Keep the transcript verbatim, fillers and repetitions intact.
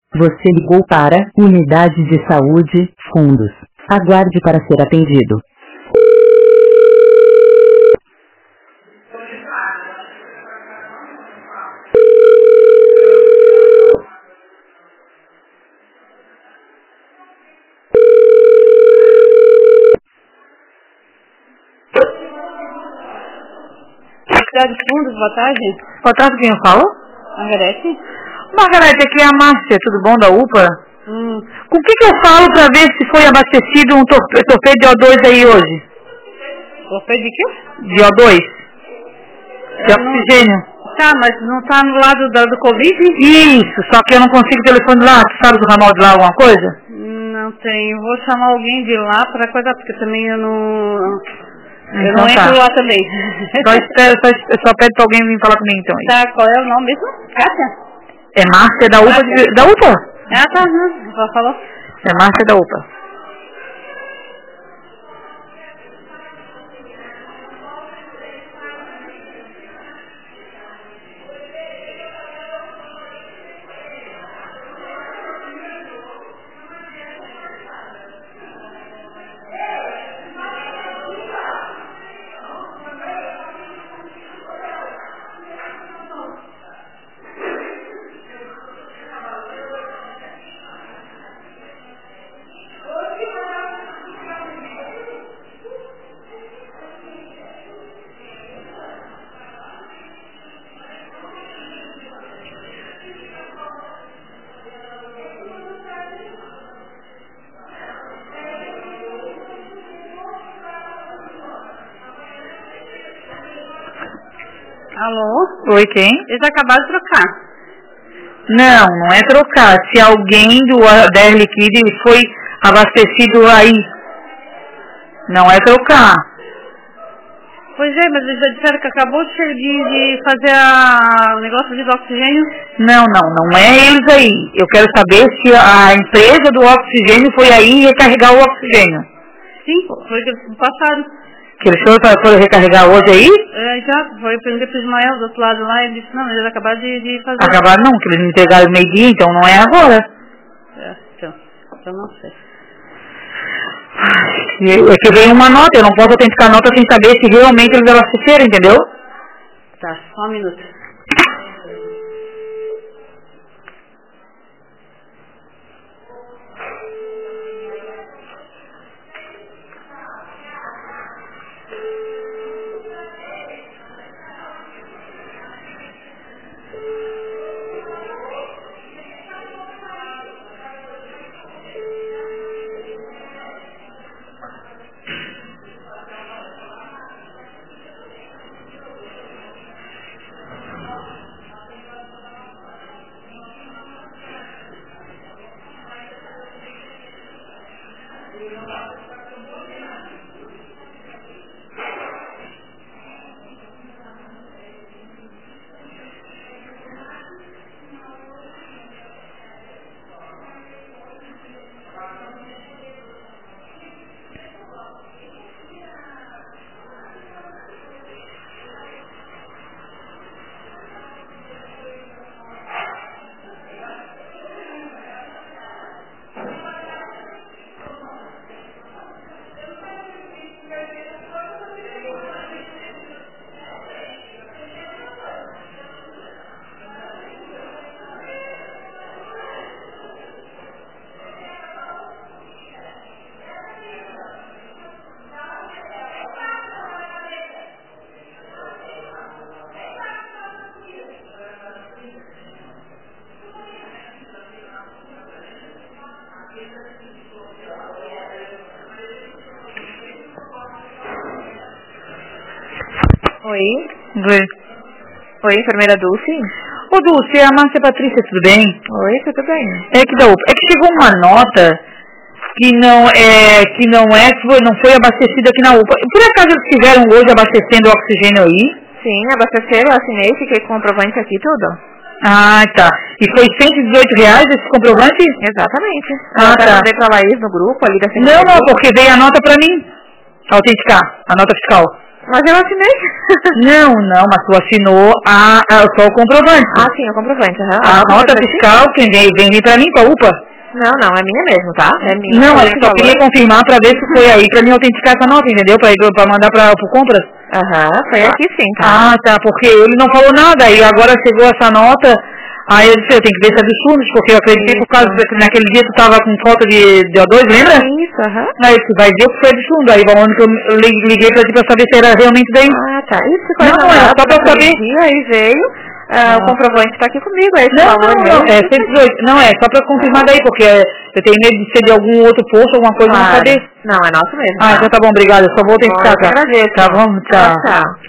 Você ligou para Unidade de Saúde, Fundos. Aguarde para ser atendido. Unidade de Fundos, boa tarde. Boa tarde, quem eu falo? Margarete? Margarete, aqui é a Márcia, tudo bom, da U P A? Hum. Com o que, que eu falo para ver se foi abastecido um torpe- torpedo de O dois aí hoje? Torpedo de quê? De O dois? De Eu oxigênio? Não... Tá, mas não tá no lado da, do Covid? Isso, só que eu não consigo o telefone lá. Tu sabe do ramal de lá alguma coisa? Não tem. Eu vou chamar alguém de lá pra coisa, porque também eu não... Eu Então não tá. entro lá também. Só, espero, só, só pede pra alguém vir falar comigo então. Tá, qual é o nome mesmo? Kátia? É Márcia da U P A? De, da U P A? Ah, tá, não. Já falou? É Márcia da U P A. Alô? Oi, quem? Eles acabaram de trocar. Não, não é trocar. Se alguém do da Air Liquide foi abastecido aí, não é trocar. Pois é, mas eles já disseram que acabou de, de, de fazer a, o negócio de oxigênio. Não, não, não é eles aí. Eu quero saber se a empresa do oxigênio foi aí recarregar o oxigênio. Sim, foi que eles passaram. Que eles foram para foram recarregar hoje aí? É, já, foi, eu perguntei para o Ismael do outro lado lá, ele disse, não, eles acabaram de, de fazer. Acabaram não, que eles me entregaram meio-dia, então não é agora. É, então, então não sei. É que veio uma nota, eu não posso autenticar a nota sem saber se realmente eles abasteceram, entendeu? Tá, só um minuto. Oi. Oi. Oi, enfermeira Dulce. Ô Dulce, é a Márcia Patrícia, tudo bem? Oi, tudo bem. É que da U P A. É que chegou uma nota que não é, que não é, que foi, não foi abastecida aqui na U P A. Por acaso eles estiveram hoje abastecendo o oxigênio aí? Sim, abasteceram, assinei, fiquei com comprovante aqui tudo. Ah, tá. E foi cento e dezoito reais esse comprovante? Exatamente. Ah, Eu até tá. mandei pra Laís no grupo ali da Não, não, porque veio a nota pra mim. Autenticar, a nota fiscal. Mas eu assinei. Não, não, mas tu assinou a, a, só o comprovante. Ah, sim, o comprovante. Uhum. A, a nota fiscal, quem vem, vem vir pra mim, pra U P A. Não, não, é minha mesmo, tá? É minha. Não, eu só queria confirmar pra ver se foi aí, pra mim autenticar essa nota, entendeu? Pra, pra mandar pra, pro compras. Aham, uhum, foi aqui sim, tá? Ah, tá, porque ele não falou nada, e agora chegou essa nota, aí eu disse, eu tenho que ver se é dos fundos, porque eu acreditei por causa que naquele dia tu tava com falta de, de O dois, lembra? Isso, aham. Uhum. Aí tu vai ver o que foi dos fundos, aí onde que eu liguei pra ti pra saber se era realmente daí. Ah, tá. Isso ficou não, é só pra saber. Dia, aí veio. Ah, o comprovante está aqui comigo, é esse não, valor não, mesmo? Não, é cento e dezoito. Não, é só para confirmar daí, porque eu tenho medo de ser de algum outro posto, alguma coisa, claro. Não saber. Não, é nosso mesmo. Ah, tá? então tá bom, obrigada. Eu só vou autenticar. Bom, eu agradeço. Tá bom, tchau. Tchau, tchau.